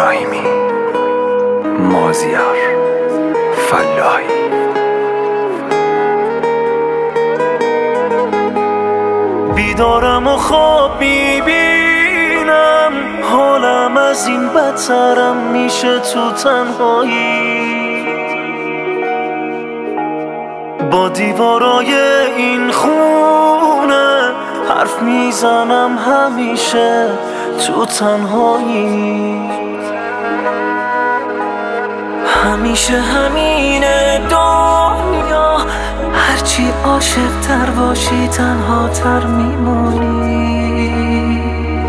ابراهیمی، مازیار فلاحی. بیدارم و خواب میبینم، حالم از این بدترم میشه تو تنهایی. با دیوارای این خونه حرف میزنم همیشه تو تنهایی. همیشه همینه دنیا، هرچی عاشق تر باشی تنها تر میمونی.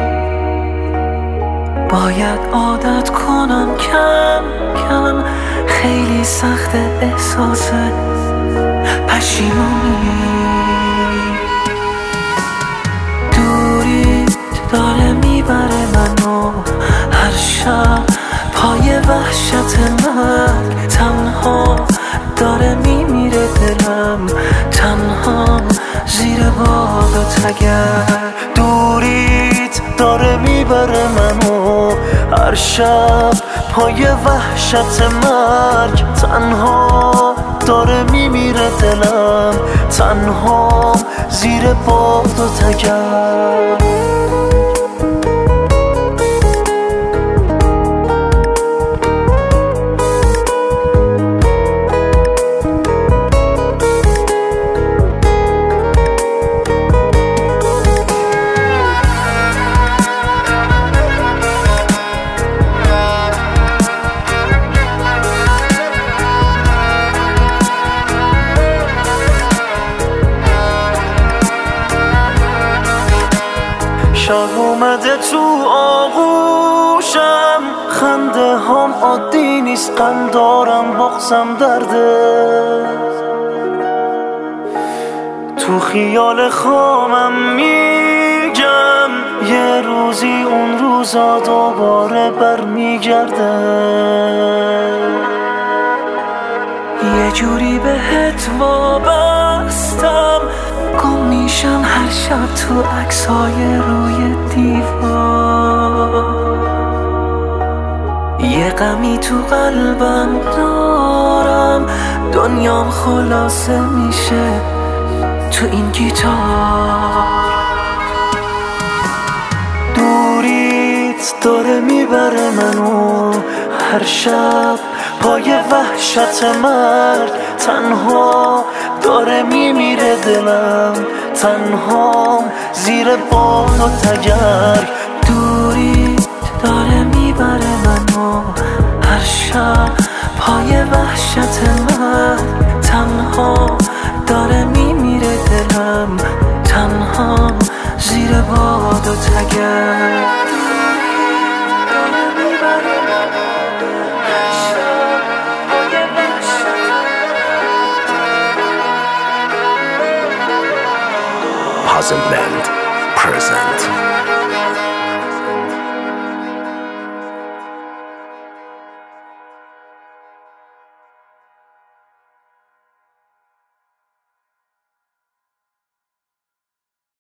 باید عادت کنم کم کم، خیلی سخت احساس پشیمونی. دوریت داره میبره منو هر شب پای وحشت مرگ. تنها داره میمیره دلم، تنها زیر باد و تگر. دوریت داره میبره منو هر شب پای وحشت مرگ. تنها داره میمیره دلم، تنها زیر باد و تگر. شب اومده تو آغوشم، خنده هم عادی نیست، غم دارم بغزم درده. تو خیال خامم میگم یه روزی اون روزا دوباره برمیگرده. یه جوری بهت وابستم، گم میشم هر شب تو عکسای روی دیوار. یه غمی تو قلبم دارم، دنیام خلاصه میشه تو این گیتار. دوریت داره میبره منو هر شب پای وحشت مرگ. تنها داره میمیره دلم، تنها زیر باد و تگر. دوریت داره میبره منو هر شب پای وحشت مرگ. تنها داره میمیره دلم، تنها زیر باد و تگر. Puzzle Band present